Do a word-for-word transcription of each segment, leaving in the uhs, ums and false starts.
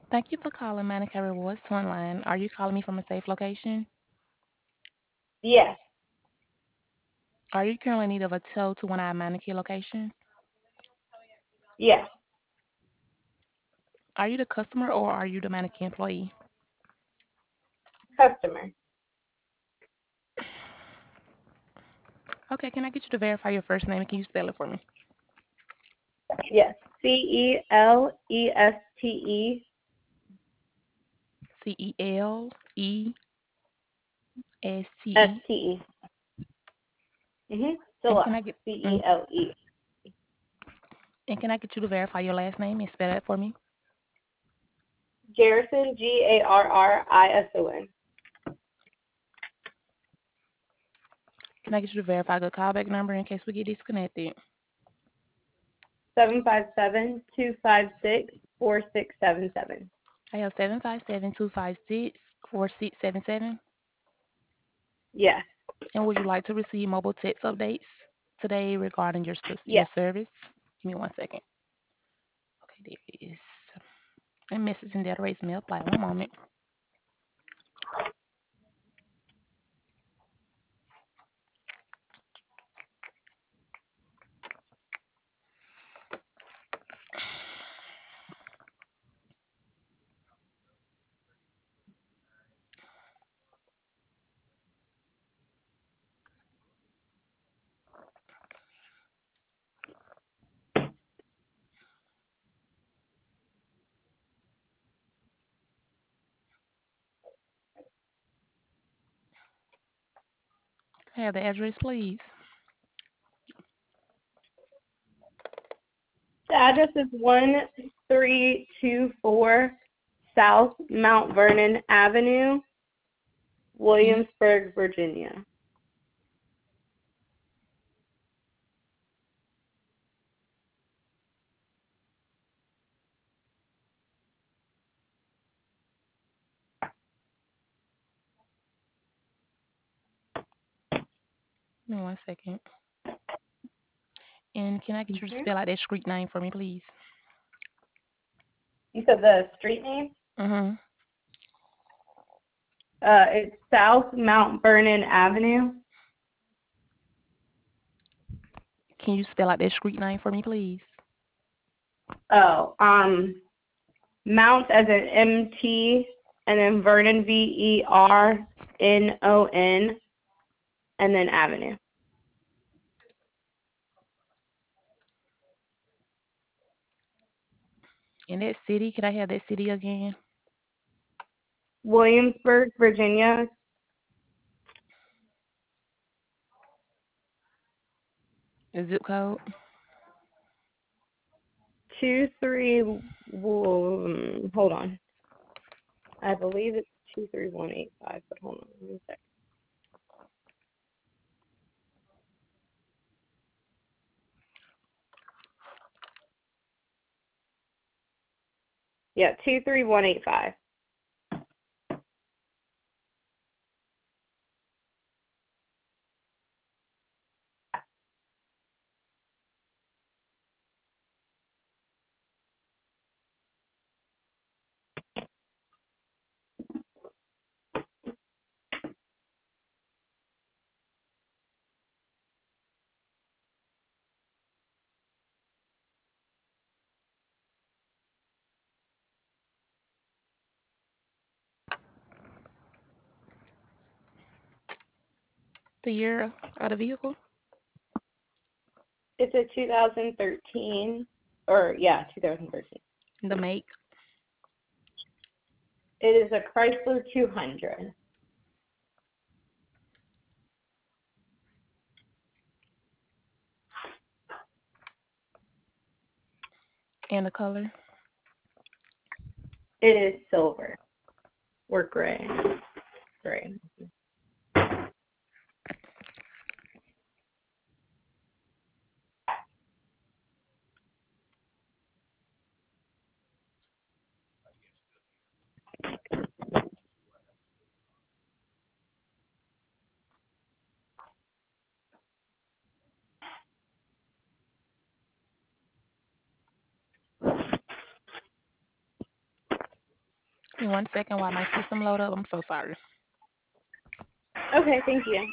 Thank you for calling Manicare Rewards Online. Are you calling me from a safe location? Yes, Are you currently in need of a tow to one of our manicure locations? yes, Are you the customer or are you the manicure employee? customer. Okay, can I get you to verify your first name and can you spell it for me? Yes, C E L E S T E C E L E S T S E. T E. Mhm. And can Celeste. I get C E mm, L E. and can I get you to verify your last name and spell it for me? Garrison. G A R R I S O N. Can I get you to verify the callback number in case we get disconnected? Seven five seven two five six four six seven seven. I have seven five seven two five six four six seven seven. Yes, And would you like to receive mobile text updates today regarding your sp- your yes. service? Give me one second. Okay, there it is. And message in database may apply. One moment. I have the address, please. The address is one three two four South Mount Vernon Avenue, Can you Williamsburg, Virginia. give me one second? And can I get you to Mhm. spell out that street name for me, please? You said the street name? Mm-hmm. Uh, it's South Mount Vernon Avenue. Can you spell out that street name for me, please? Oh, um, Mount as an M T, and then Vernon V E R N O N, and then Avenue. In that city, can I have that city again? Williamsburg, Virginia. The zip code? Two three. Um, hold on. I believe it's two three one eight five. But hold on, let me check. Yeah, two three one eight five. The year of the vehicle? It's a two thousand thirteen, or yeah, two thousand thirteen. The make? It is a Chrysler two hundred. And the color? It is silver or gray. Gray. Give me one second while my system load up. I'm so sorry. Okay, thank you.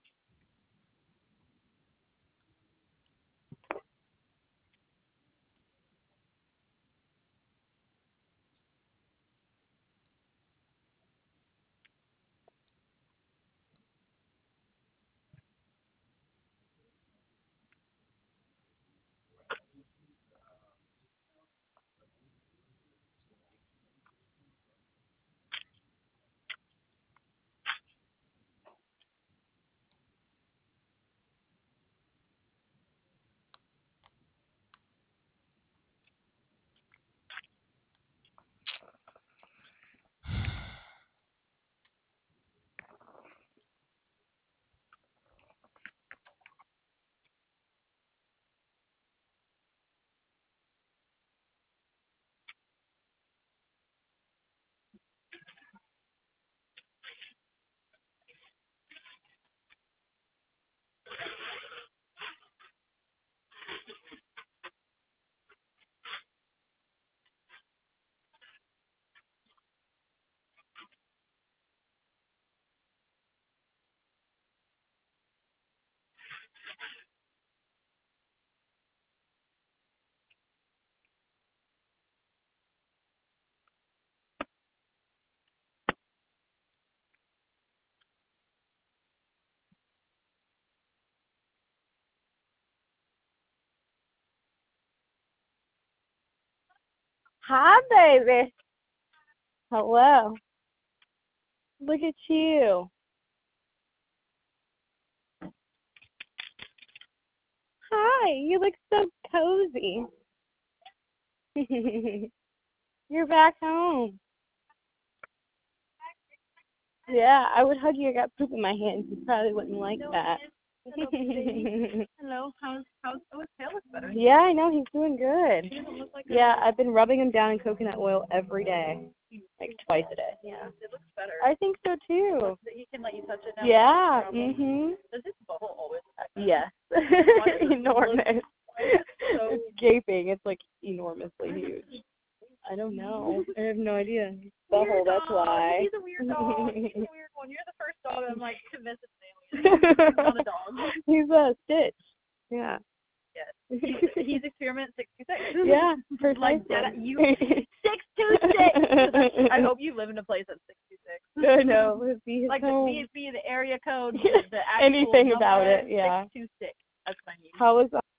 Hi, baby. Hello. Look at you. Hi, you look so cozy. You're back home. Yeah, I would hug you. I got poop in my hands. You probably wouldn't like that. Hello, how's how's oh his tail looks better. Yeah, I know, he's doing good. He doesn't look like Yeah, I've been rubbing him down in coconut oil every day, like twice a day. Yeah, it looks better. I think so too. He can let you touch it now. Yeah. Mhm. Does his bubble always act? Yes. Enormous. So It's gaping. It's like enormously huge. I don't know. I have no idea. He's butthole, that's why. He's a weird dog. He's a weird one. You're the first dog I'm like convinced it's an alien. He's not a dog. He's a Stitch. Yeah. Yes. He's, he's experiment six two six. Yeah, precisely. Like that, you six two six. I hope you live in a place that's six two six. No, no, it would be his like home. the B S B, the area code, Yeah. the actual Anything number, about it, yeah. six two six. That's what I need. How was